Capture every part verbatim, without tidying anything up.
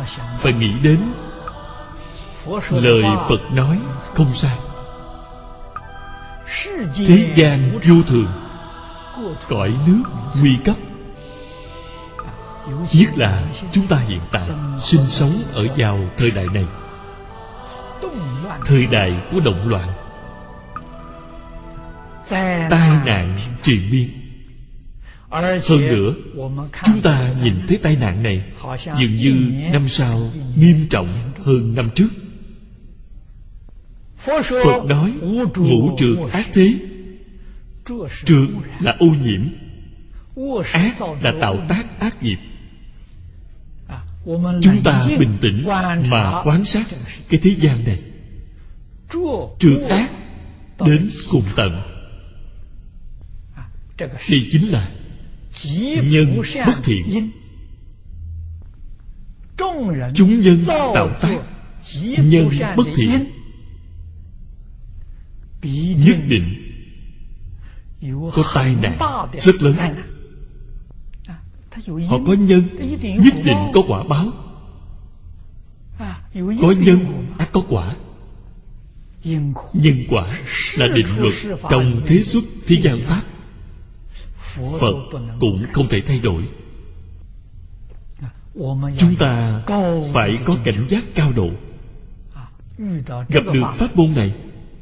phải nghĩ đến lời Phật nói không sai. Thế gian vô thường, cõi nước nguy cấp, nhất là chúng ta hiện tại sinh sống ở vào thời đại này, thời đại của động loạn, tai nạn triền miên. Hơn nữa, chúng ta nhìn thấy tai nạn này dường như năm sau nghiêm trọng hơn năm trước. Phật nói ngũ trược ác thế. Trược là ô nhiễm, ác là tạo tác ác nghiệp. Chúng ta bình tĩnh mà quan sát cái thế gian này, trược ác đến cùng tận. Đây chính là nhân bất thiện. Chúng nhân tạo tác nhân bất thiện, nhất định có tai nạn rất lớn. Họ có nhân, nhất định có quả báo. Có nhân ắt có quả. Nhân quả là định luật trong thế xuất thế gian pháp. Phật cũng không thể thay đổi. Chúng ta phải có cảnh giác cao độ. Gặp được pháp môn này,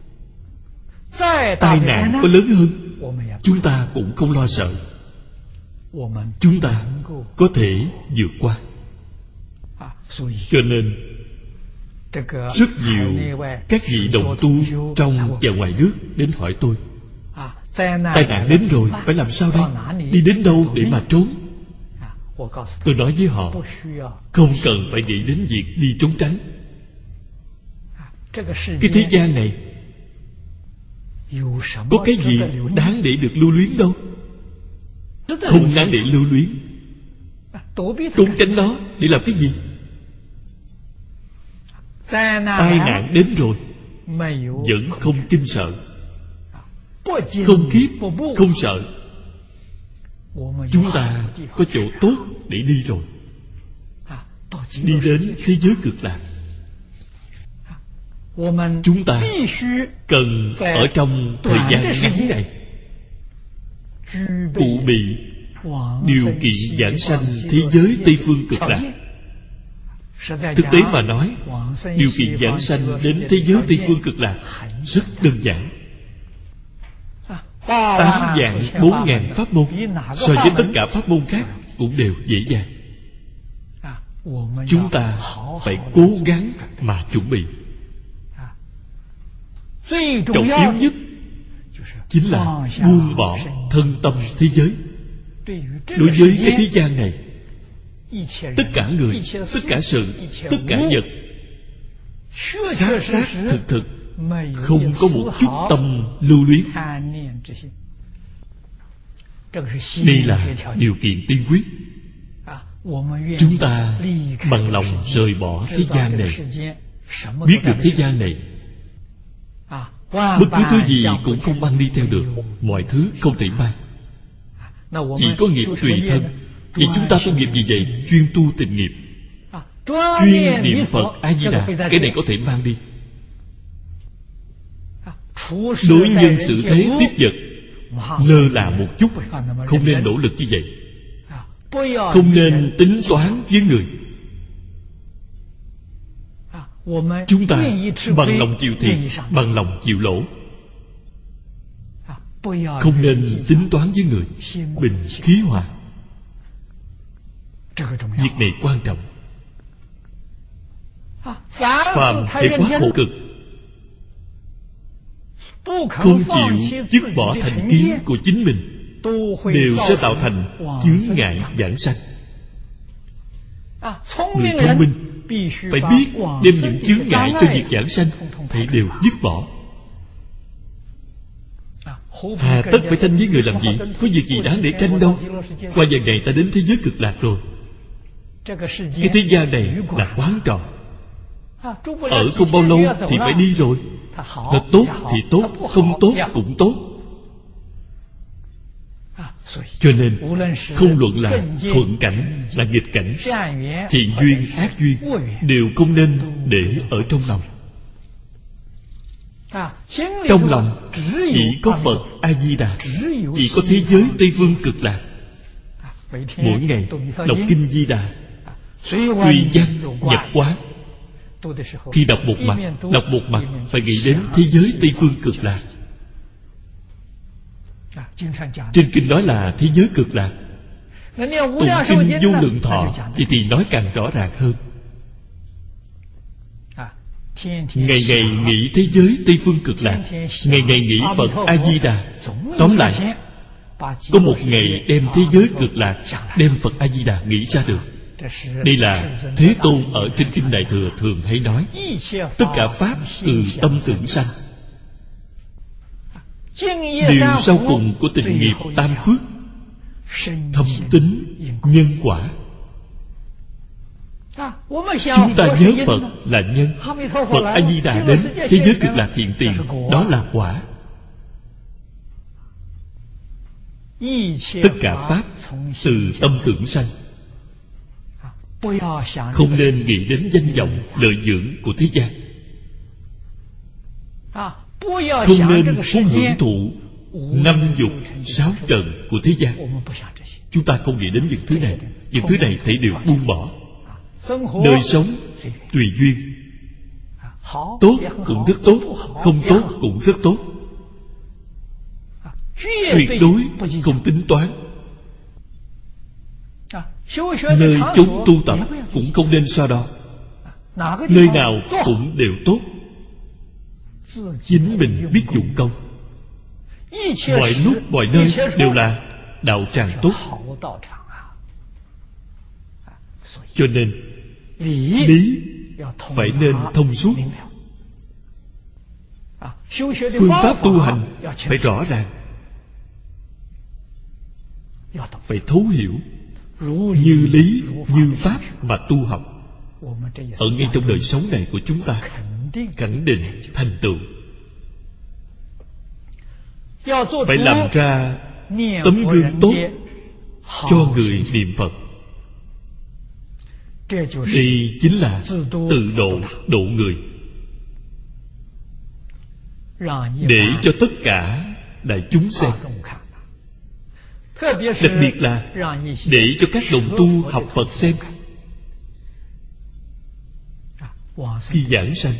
tai nạn có lớn hơn, chúng ta cũng không lo sợ. Chúng ta có thể vượt qua. Cho nên rất nhiều các vị đồng tu trong và ngoài nước đến hỏi tôi: tai nạn đến rồi phải làm sao đây? Đi đến đâu để mà trốn? Tôi nói với họ, không cần phải nghĩ đến việc đi trốn tránh. Cái thế gian này có cái gì đáng để được lưu luyến đâu. Không đáng để lưu luyến. Trốn tránh nó để làm cái gì? Tai nạn đến rồi vẫn không kinh sợ, không khiếp, không sợ. Chúng ta có chỗ tốt để đi rồi. Đi đến thế giới cực lạc. Chúng ta cần ở trong thời gian ngắn này cụ bị điều kiện giảng sanh thế giới Tây Phương cực lạc. Thực tế mà nói, điều kiện giảng sanh đến thế giới Tây Phương cực lạc rất đơn giản. Tám vạn bốn ngàn pháp môn, so với tất cả pháp môn khác cũng đều dễ dàng. Chúng ta phải cố gắng mà chuẩn bị. Trọng yếu nhất chính là buông bỏ thân tâm thế giới. Đối với cái thế gian này, tất cả người, tất cả sự, tất cả vật, xác xác thực thực, không có một chút tâm lưu luyến. Đây là điều kiện tiên quyết. Chúng ta bằng lòng rời bỏ thế gian này, biết được thế gian này bất cứ thứ gì cũng không mang đi theo được. Mọi thứ không thể mang, chỉ có nghiệp tùy thân. Vì chúng ta tu nghiệp gì vậy? Chuyên tu tịnh nghiệp, chuyên niệm Phật A-di-đà. Cái này có thể mang đi. Đối nhân xử thế tiếp vật, lơ là một chút. Không nên nỗ lực như vậy. Không nên tính toán với người. Chúng ta bằng lòng chịu thiệt, bằng lòng chịu lỗ. Không nên tính toán với người. Bình khí hòa. Việc này quan trọng. Phàm thể quá khổ cực, không chịu dứt bỏ thành kiến của chính mình, đều sẽ tạo thành chướng ngại giảng sanh. Người thông minh phải biết đem những chướng ngại cho việc giảng sanh thì đều dứt bỏ. Hà tất phải tranh với người làm gì? Có việc gì đáng để tranh đâu. Qua vài ngày ta đến thế giới cực lạc rồi. Cái thế gian này là quán trò, ở không bao lâu thì phải đi rồi. Là tốt thì tốt, không tốt cũng tốt. Cho nên không luận là thuận cảnh là nghịch cảnh, thiện duyên ác duyên đều không nên để ở trong lòng. Trong lòng chỉ có Phật A Di Đà, chỉ có thế giới Tây Phương Cực Lạc. Mỗi ngày đọc kinh Di Đà, tùy văn nhập quán. Khi đọc một mặt, đọc một mặt phải nghĩ đến thế giới Tây Phương Cực Lạc. Trên kinh nói là thế giới Cực Lạc. Tụng kinh Vô Lượng Thọ thì, thì nói càng rõ ràng hơn. Ngày ngày nghĩ thế giới Tây Phương Cực Lạc, ngày ngày nghĩ Phật A Di Đà. Tóm lại, có một ngày đem thế giới Cực Lạc, đem Phật A Di Đà nghĩ ra được. Đây là Thế Tôn ở trên kinh Đại Thừa thường hay nói, tất cả pháp từ tâm tưởng sanh. Điều sau cùng của tịnh nghiệp tam phước, thâm tín nhân quả. Chúng ta nhớ Phật là nhân, Phật A Di Đà đến thế giới Cực Lạc hiện tiền, đó là quả. Tất cả pháp từ tâm tưởng sanh. Không nên nghĩ đến danh vọng lợi dưỡng của thế gian, không nên muốn hưởng thụ năm dục sáu trần của thế gian. Chúng ta không nghĩ đến những thứ này. Những thứ này thể đều buông bỏ. Đời sống tùy duyên, tốt cũng rất tốt, không tốt cũng rất tốt. Tuyệt đối không tính toán. Nơi chúng tu tập cũng không nên so đo. Nơi nào cũng đều tốt. Chính mình biết dụng công. Mọi lúc mọi nơi đều là đạo tràng tốt. Cho nên lý phải nên thông suốt. Phương pháp tu hành phải rõ ràng, phải thấu hiểu. Như lý như pháp mà tu học, ở ngay trong đời sống này của chúng ta khẳng định thành tựu. Phải làm ra tấm gương tốt cho người niệm Phật. Đây chính là tự độ độ người, để cho tất cả đại chúng xem. Đặc biệt là để cho các đồng tu học Phật xem. Khi giảng sanh,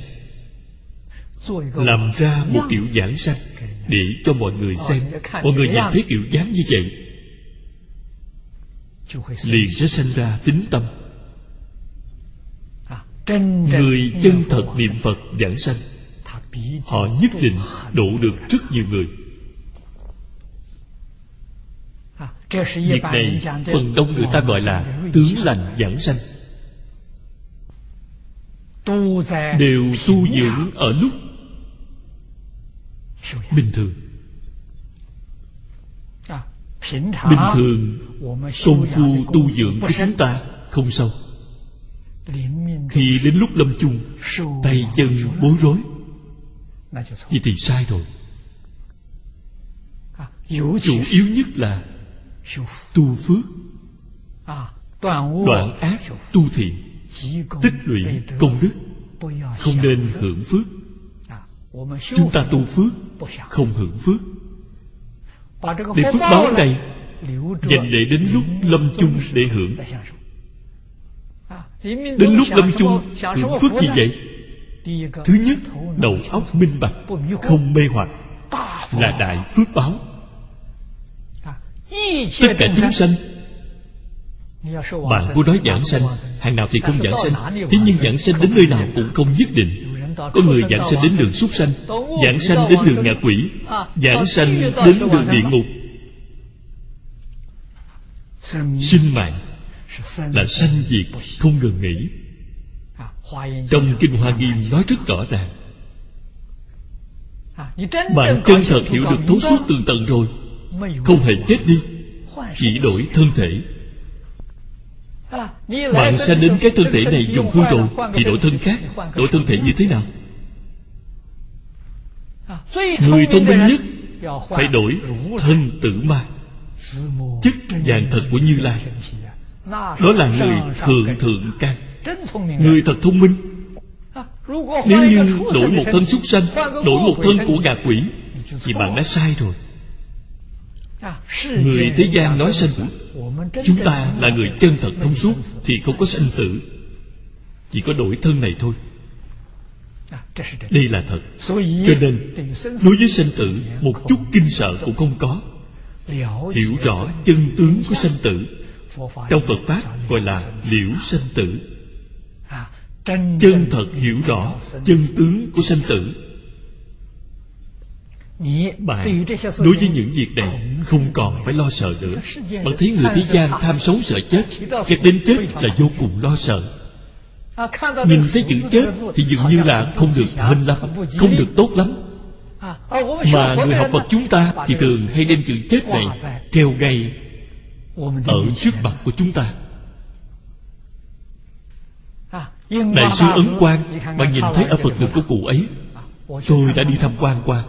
làm ra một kiểu giảng sanh để cho mọi người xem. Mọi người nhìn thấy kiểu dáng như vậy, liền sẽ sanh ra tín tâm. Người chân thật niệm Phật giảng sanh, họ nhất định độ được rất nhiều người. Việc này phần đông người ta gọi là tướng lành giảng sanh, đều tu dưỡng ở lúc bình thường. Bình thường công phu tu dưỡng của chúng ta không sâu. Khi đến lúc lâm chung, tay chân bối rối, vậy thì sai rồi. Chủ yếu nhất là tu phước, đoạn ác tu thiện, tích lũy công đức. Không nên hưởng phước. Chúng ta tu phước, không hưởng phước. Để phước báo này dành để đến lúc lâm chung để hưởng. Đến lúc lâm chung hưởng phước gì vậy? Thứ nhất, đầu óc minh bạch, không mê hoặc, là đại phước báo. Tất cả chúng sanh, bạn có nói giảng sanh, hàng nào thì không giảng sanh. Thế nhưng giảng sanh đến nơi nào cũng không nhất định. Có người giảng sanh đến đường súc sanh, giảng sanh đến đường ngạ quỷ, giảng sanh đến đường địa ngục. Sinh mạng là sanh diệt không ngừng nghỉ. Trong Kinh Hoa Nghiêm nói rất rõ ràng. Bạn chân thật hiểu được thấu suốt tường tận rồi, không hề chết đi, chỉ đổi thân thể. Bạn sanh đến cái thân thể này dùng hư rồi, thì đổi thân khác. Đổi thân thể như thế nào? Người thông minh nhất phải đổi thân tử ma. Chất vàng thật của Như Lai, đó là người thượng thượng căn, người thật thông minh. Nếu như đổi một thân súc sanh, đổi một thân của gà quỷ, thì bạn đã sai rồi. Người thế gian nói sanh tử, chúng ta là người chân thật thông suốt thì không có sanh tử, chỉ có đổi thân này thôi. Đây là thật. Cho nên đối với sanh tử một chút kinh sợ cũng không có. Hiểu rõ chân tướng của sanh tử, trong Phật Pháp gọi là liễu sanh tử. Chân thật hiểu rõ chân tướng của sanh tử, bạn đối với những việc này không còn phải lo sợ nữa. Bạn thấy người thế gian tham sống sợ chết, ghét đến chết là vô cùng lo sợ. Nhìn thấy chữ chết thì dường như là không được hên lắm, không được tốt lắm. Mà người học Phật chúng ta thì thường hay đem chữ chết này treo ngay ở trước mặt của chúng ta. Đại sư Ấn Quang, bạn nhìn thấy ở Phật đường của cụ ấy, tôi đã đi tham quan qua.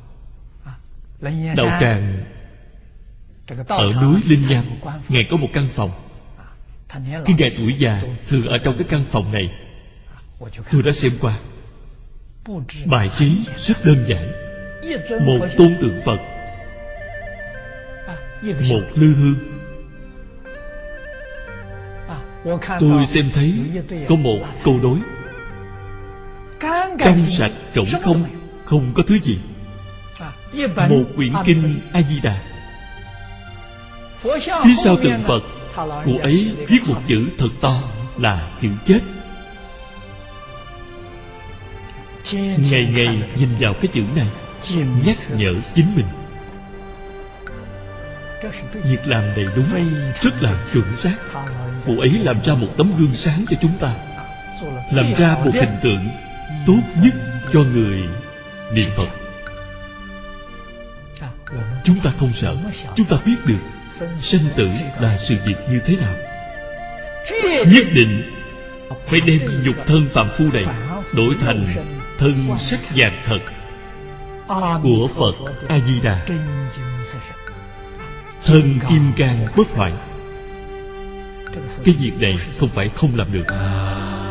Đạo tràng ở núi Linh Nham, Ngài có một căn phòng. Khi Ngài tuổi già thường ở trong cái căn phòng này. Tôi đã xem qua, bài trí rất đơn giản. Một tôn tượng Phật, một lư hương. Tôi xem thấy có một câu đối: trong sạch trống không, không có thứ gì. Một quyển kinh A Di Đà. Phía sau tượng Phật, cụ ấy viết một chữ thật to là chữ chết. Ngày ngày nhìn vào cái chữ này, nhắc nhở chính mình. Việc làm này đúng, rất là chuẩn xác. Cụ ấy làm ra một tấm gương sáng cho chúng ta, làm ra một hình tượng tốt nhất cho người niệm Phật. Chúng ta không sợ, chúng ta biết được sanh tử là sự việc như thế nào. Nhất định phải đem nhục thân phàm phu này đổi thành thân sắc vàng thật của Phật A Di Đà, thân kim cang bất hoại. Cái việc này không phải không làm được.